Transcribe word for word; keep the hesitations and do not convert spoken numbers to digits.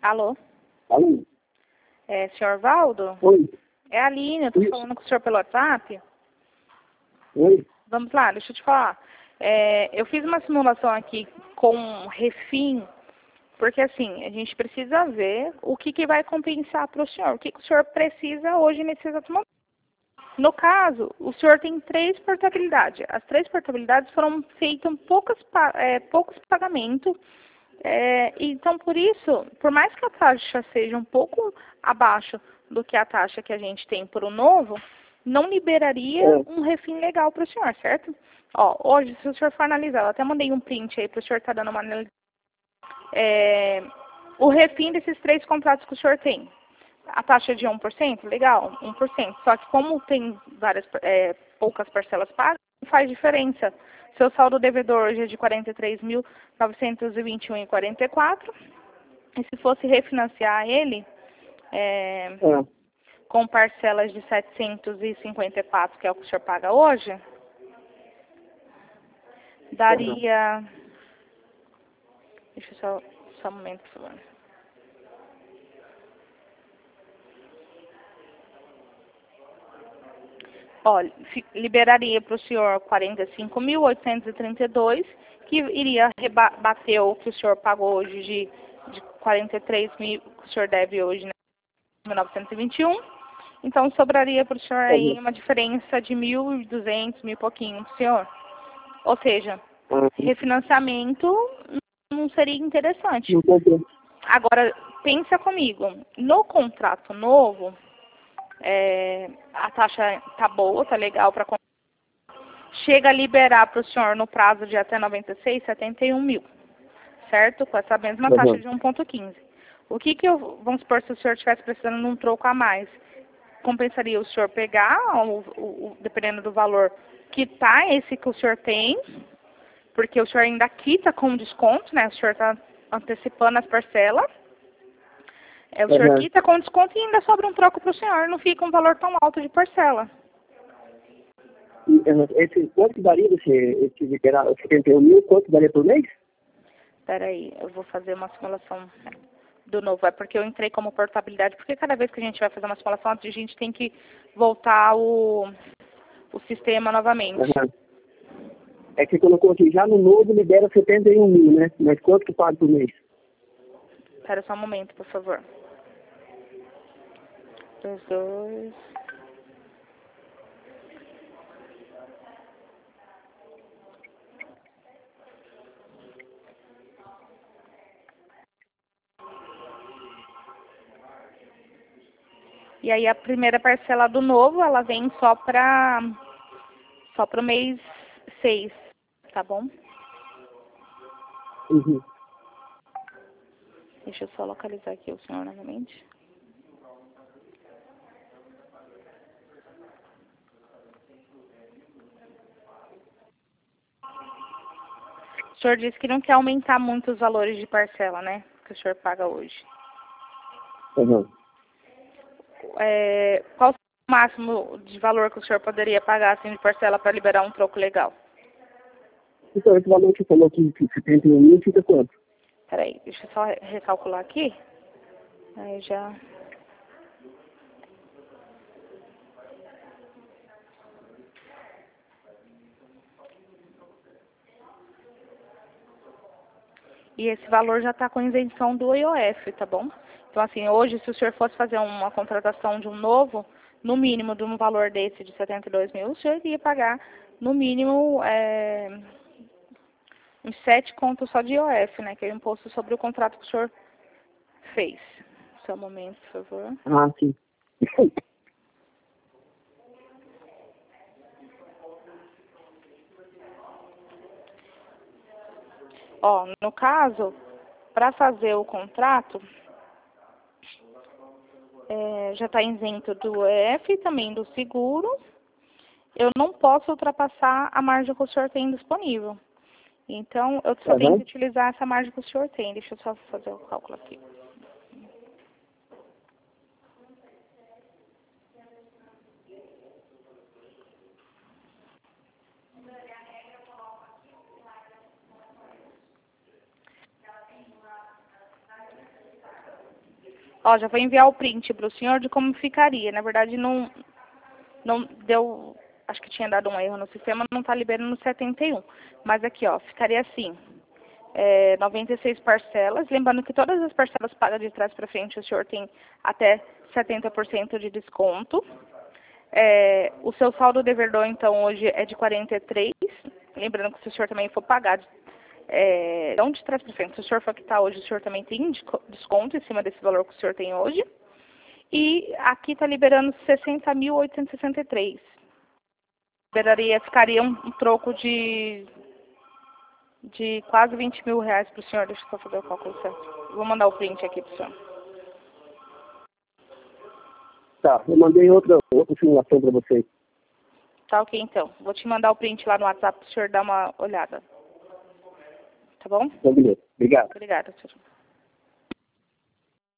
Alô? Alô? É, senhor Valdo? Oi. É a Aline, eu tô Isso. falando com o senhor pelo WhatsApp. Oi. Vamos lá, deixa eu te falar. É, eu fiz uma simulação aqui com refim, porque assim, a gente precisa ver o que, que vai compensar para o senhor. O que, que o senhor precisa hoje nesse exato momento. No caso, o senhor tem três portabilidades. As três portabilidades foram feitas poucas, pa- é, poucos pagamentos. É, então, por isso, por mais que a taxa seja um pouco abaixo do que a taxa que a gente tem por um novo, não liberaria É. um refim legal para o senhor, certo? Ó, hoje, se o senhor for analisar, eu até mandei um print aí para o senhor estar dando uma análise. É, o refim desses três contratos que o senhor tem. A taxa de um por cento, legal, um por cento. Só que como tem várias, é, poucas parcelas pagas, não faz diferença. Seu saldo devedor hoje é de quarenta e três mil novecentos e vinte e um reais e quarenta e quatro centavos. E se fosse refinanciar ele, é, É. com parcelas de setecentos e cinquenta e quatro, que é o que o senhor paga hoje, daria... Deixa eu só, só um momento, por favor. Olha, fi- liberaria para o senhor quarenta e cinco mil oitocentos e trinta e dois, que iria rebater o que o senhor pagou hoje de, de quarenta e três mil, que o senhor deve hoje, né, mil novecentos e vinte e um. Então, sobraria para o senhor aí Uhum. uma diferença de mil e duzentos, mil e pouquinho para o senhor. Ou seja, Ah, refinanciamento não seria interessante. não comprei. Agora, pensa comigo, no contrato novo, é, a taxa tá boa, tá legal para chega a liberar para o senhor no prazo de até noventa e seis, setenta e um mil, certo? Com essa mesma taxa Uhum. de um vírgula quinze. O que que eu, vamos supor, se o senhor estivesse precisando de um troco a mais, compensaria o senhor pegar, o, o, o- dependendo do valor, quitar esse que o senhor tem, porque o senhor ainda quita com desconto, né? O senhor está antecipando as parcelas. É, o senhor Uhum. quita com desconto e ainda sobra um troco para o senhor, não fica um valor tão alto de parcela. E, uhum, esse, quanto daria esse, esse liberar, setenta e um mil, quanto daria por mês? Espera aí, eu vou fazer uma simulação do novo. É porque eu entrei como portabilidade, porque cada vez que a gente vai fazer uma simulação, a gente tem que voltar o, o sistema novamente. Uhum. É que quando eu coloquei já no novo, libera setenta e um mil, né? Mas quanto que paga por mês? Espera só um momento, por favor. Dois, dois. E aí a primeira parcela do novo, ela vem só para só para o mês seis, tá bom? Uhum. Deixa eu só localizar aqui o senhor novamente. O senhor disse que não quer aumentar muito os valores de parcela, né? Que o senhor paga hoje. Uhum. É, qual o máximo de valor que o senhor poderia pagar assim de parcela para liberar um troco legal? Então, esse valor que você falou aqui, que setenta e um mil, fica quanto? Peraí, deixa eu só re- recalcular aqui. Aí já. E esse valor já está com isenção do I O F, tá bom? Então, assim, hoje, se o senhor fosse fazer uma contratação de um novo, no mínimo de um valor desse de setenta e dois mil, o senhor iria pagar, no mínimo, é, uns sete contos só de I O F, né? Que é o imposto sobre o contrato que o senhor fez. Só um momento, por favor. Ah, sim. Ó, no caso, para fazer o contrato, é, já está isento do E F e também do seguro. Eu não posso ultrapassar a margem que o senhor tem disponível. Então, eu só tenho que Uhum. utilizar essa margem que o senhor tem. Deixa eu só fazer o cálculo aqui. Ó, já vou enviar o print para o senhor de como ficaria. Na verdade, não, não deu... Acho que tinha dado um erro no sistema, não está liberando setenta e um. Mas aqui, ó, ficaria assim. É, noventa e seis parcelas. Lembrando que todas as parcelas pagas de trás para frente, o senhor tem até setenta por cento de desconto. É, o seu saldo devedor, então, hoje é de quarenta e três. Lembrando que se o senhor também for pagar... É, não de trás para frente, se o senhor for quitar hoje, o senhor também tem desconto em cima desse valor que o senhor tem hoje. E aqui está liberando sessenta mil oitocentos e sessenta e três. Liberaria, ficaria um, um troco de, de quase vinte mil reais para o senhor. Deixa eu só fazer o cálculo certo. Vou mandar o print aqui para o senhor. Tá, eu mandei outra, outra simulação para você. Tá ok, então. Vou te mandar o print lá no WhatsApp para o senhor dar uma olhada. Tá bom? Então, beleza. Obrigado. Obrigada, senhor.